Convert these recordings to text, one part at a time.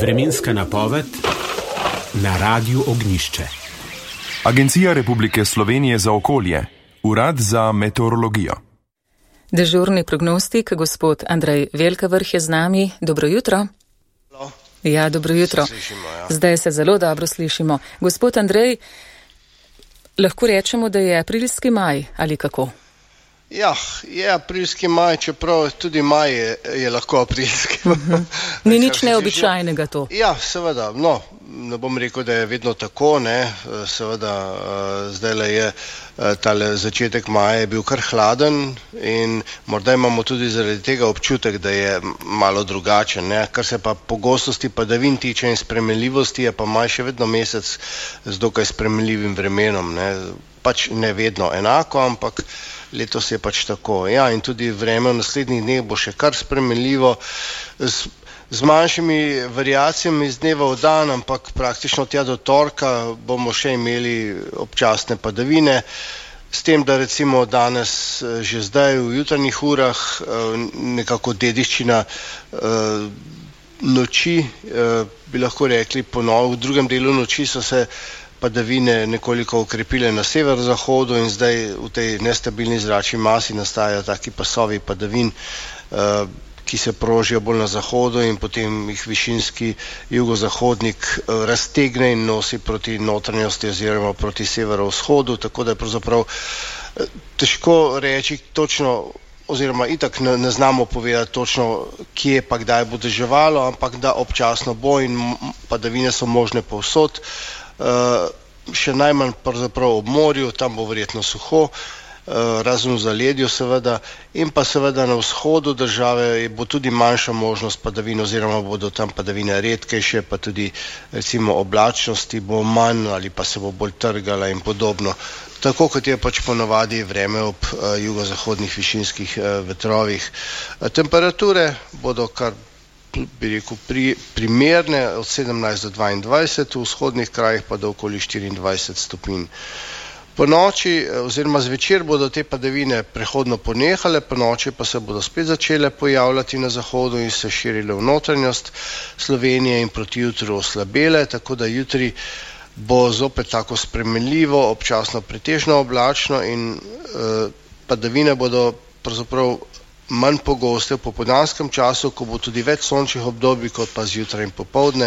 Vremenska napoved na Radiu Ognjišče. Agencija Republike Slovenije za okolje, Urad za meteorologijo. Dežurni prognostik, gospod Andrej Velkavrh je z nami. Dobro jutro. Halo. Ja, dobro jutro. Slišimo, ja. Zdaj se zelo dobro slišimo. Gospod Andrej, lahko rečemo, da je aprilski maj, ali kako? Ja, je aprilski maj, čeprav tudi maj je lahko aprilski. Ni nič neobičajnega to. Ja, seveda, no, ne bom rekel, da je vedno tako, ne, seveda, zdajle je tale začetek maja je bil kar hladen in morda imamo tudi zaradi tega občutek, da je malo drugačen, ne, kar se pa pogostosti padavin tiče in spremenljivosti, je pa maj še vedno mesec z dokaj spremenljivim vremenom, ne, pač ne vedno enako, ampak letos je pač tako. Ja, in tudi vreme v naslednjih dneh bo še kar spremenljivo, z manjšimi variacijami iz dneva v dan, ampak praktično tja do torka bomo še imeli občasne padavine, s tem, da recimo danes, že zdaj v jutranjih urah, nekako dediščina noči, bi lahko rekli ponovno, v drugem delu noči so se padavine nekoliko okrepile na severozahodu in zdaj v tej nestabilni zračni masi nastajajo taki pasovi padavin, ki se prožijo bolj na zahodu in potem jih višinski jugozahodnik raztegne in nosi proti notranjosti oziroma proti severovzhodu, tako da je pravzaprav težko reči točno, oziroma itak ne znamo povedati točno, kje pa kdaj bo deževalo, ampak da občasno bo in padavine so možne povsod. Še najmanj pravzaprav ob morju, tam bo verjetno suho, razen v zaledju seveda, in pa seveda na vzhodu države bo tudi manjša možnost padavin oziroma bodo tam padavine redkejše, pa tudi recimo oblačnosti bo manj ali pa se bo bolj trgala in podobno. Tako kot je pač ponavadi vreme ob jugozahodnih višinskih vetrovih. Temperature bodo kar bi rekel, primerne od 17 do 22, v vzhodnih krajih pa do okoli 24 stopinj. Po noči oziroma zvečer bodo te padavine prehodno ponehale, po noči pa se bodo spet začele pojavljati na zahodu in se širile v notranjost Slovenije in proti jutru oslabele, tako da jutri bo zopet tako spremenljivo, občasno pretežno oblačno in padavine bodo pravzaprav manj pogoste v popoldanskem času, ko bo tudi več sončnih obdobij, kot pa zjutraj in popoldne.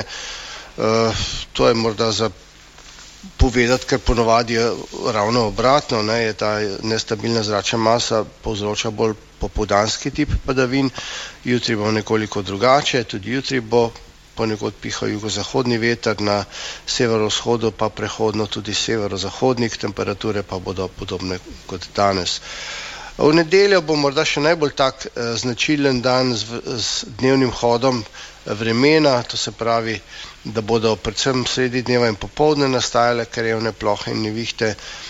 To je morda za povedati, ker ponovadi je ravno obratno, ne, je ta nestabilna zračna masa povzroča bolj popoldanski tip padavin, jutri bo nekoliko drugače, tudi jutri bo ponekod pihal jugozahodni veter, na severovzhodu pa prehodno tudi severozahodnik, temperature pa bodo podobne kot danes. V nedeljo bo morda še najbolj tak značilen dan z dnevnim hodom vremena, to se pravi, da bodo predvsem sredi dneva in popoldne nastajale krajevne plohe in nevihte,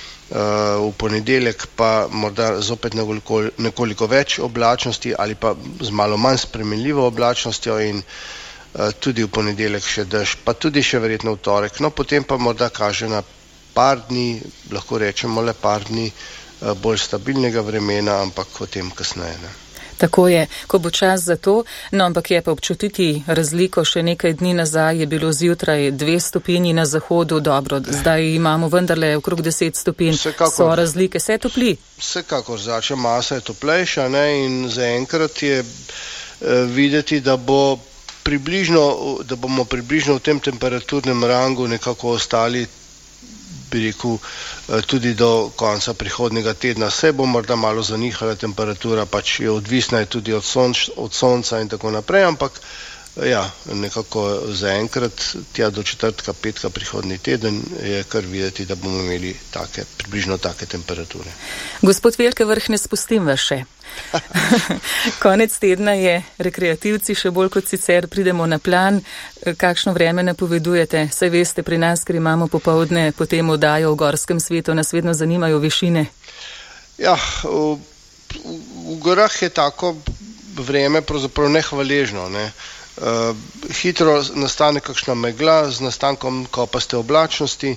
v ponedeljek pa morda zopet nekoliko več oblačnosti ali pa z malo manj spremenljivo oblačnostjo in tudi v ponedeljek še dež, pa tudi še verjetno v torek. No, potem pa morda kaže na par dni, lahko rečemo le par dni, bolj stabilnega vremena, ampak o tem kasneje. Ne. Tako je, ko bo čas za to, no ampak je pa občutiti razliko, še nekaj dni nazaj je bilo zjutraj 2 stopinji na zahodu, dobro, zdaj imamo vendarle okrog 10 stopinj, so razlike, se topli? Vsekakor, zračna masa je toplejša, ne, in zaenkrat je videti, da bomo približno v tem temperaturnem rangu nekako ostali, bi rekel, tudi do konca prihodnjega tedna. Se bo morda malo zanihala temperatura, pač je odvisna je tudi od sonca in tako naprej, ampak ja, nekako zaenkrat tja do četrtka, petka prihodnji teden je kar videti, da bomo imeli približno take temperature. Gospod Velkavrh, ne spustim vas še. Konec tedna je, rekreativci še bolj kot sicer pridemo na plan. Kakšno vreme napovedujete? Saj veste, pri nas, ker imamo popoldne potem oddajo v gorskem svetu, nas vedno zanimajo višine. Ja, v gorah je tako vreme pravzaprav nehvaležno, ne. Hitro nastane kakšna megla z nastankom kopaste oblačnosti,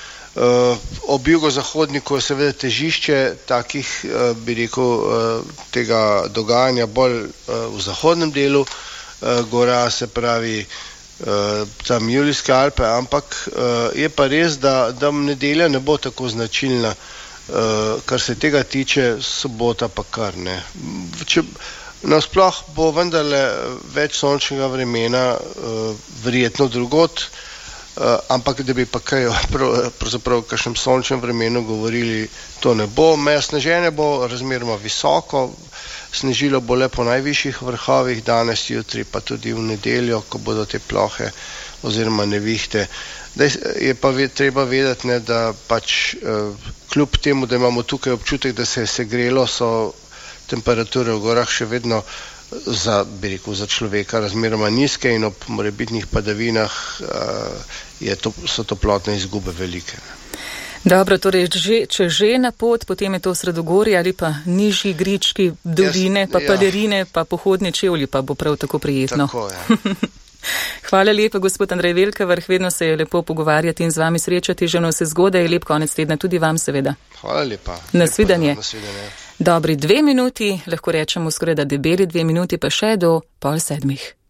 ob jugozahodniku je seveda težišče takih, bi rekel, tega dogajanja bolj v zahodnem delu gora, se pravi tam Julijske Alpe, ampak je pa res, da nedelja ne bo tako značilna, kar se tega tiče, sobota pa kar ne. Nasploh bo vendarle več sončnega vremena, verjetno drugod, ampak da bi pa kaj pravzaprav v kakšnem sončnem vremenu govorili, to ne bo. Meja sneženja bo razmeroma visoko, snežilo bo le po najvišjih vrhovih, danes, jutri pa tudi v nedeljo, ko bodo te plohe oziroma nevihte. Je pa treba vedeti, ne, da pač kljub temu, da imamo tukaj občutek, da se je segrelo, so temperature v gorah še vedno za človeka razmeroma nizke in ob morebitnih padavinah so toplotne izgube velike. Dobro, torej, če že na pot, potem je to Sredogorje ali pa nižji Grički doline, pa Paderine, pa pohodni čevlji, pa bo prav tako prijetno. Tako je. Hvala lepa, gospod Andrej Velkavrh, vedno se je lepo pogovarjati in z vami srečati, že vse zgodaj, lep konec tedna tudi vam seveda. Hvala lepa. Nasvidenje. Dobri 2 minuti, lahko rečemo skoraj da debeli 2 minuti, pa še do 6:30.